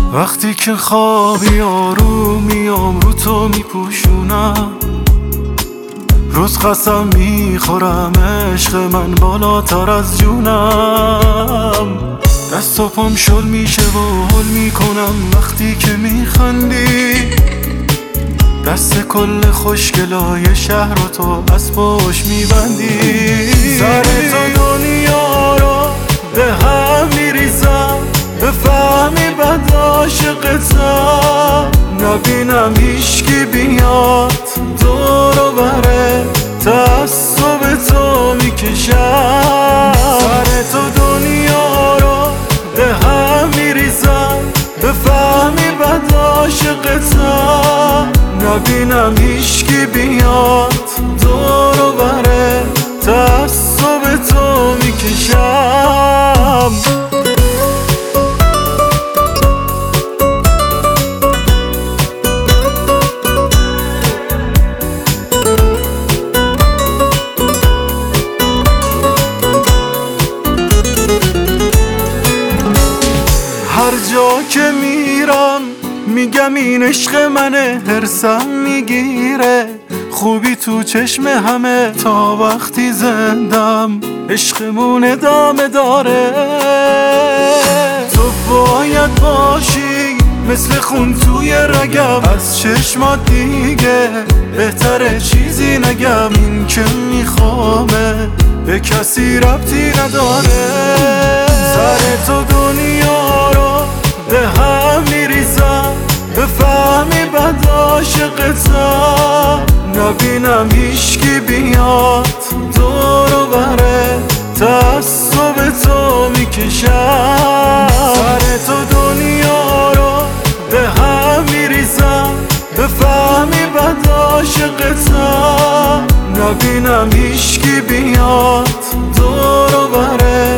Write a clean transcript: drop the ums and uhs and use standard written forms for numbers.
وقتی که خوابی آرومیام رو تو میپوشونم، روز قسم میخورم عشق من بالاتر از جونم. دست و پام شل میشه و هل میکنم وقتی که میخندی، دست کل خوشگلای شهر رو تو از پشت میبندی. سر تو دنیا رو به هم میریزم، بفهمی بد عاشقتم، نبینم هیچکی بیاد دورو بره، تعصب تو میکشم. سر تو دنیا رو به هم میریزم، بفهمی بد عاشقتم، نبینم هیچکی بیاد دورو بره، تعصب تو میکشم. هر جا که میرم میگم این عشق منه، هرسم میگیره خوبی تو چشم همه، تا وقتی زندم عشقمون ادامه داره. تو باید باشی مثل خون توی رگم، از چشمات دیگه بهتره چیزی نگم، این که میخوامه به کسی ربطی نداره. سر تو دنیا رو به هم میریزم، بفهمی بد عاشقتم، نبینم هیچکی بیاد دورو بره، تعصب تو میکشم. سر تو دنیا رو به هم میریزم، بفهمی بد عاشقتم، نبینم هیچکی بیاد دورو بره،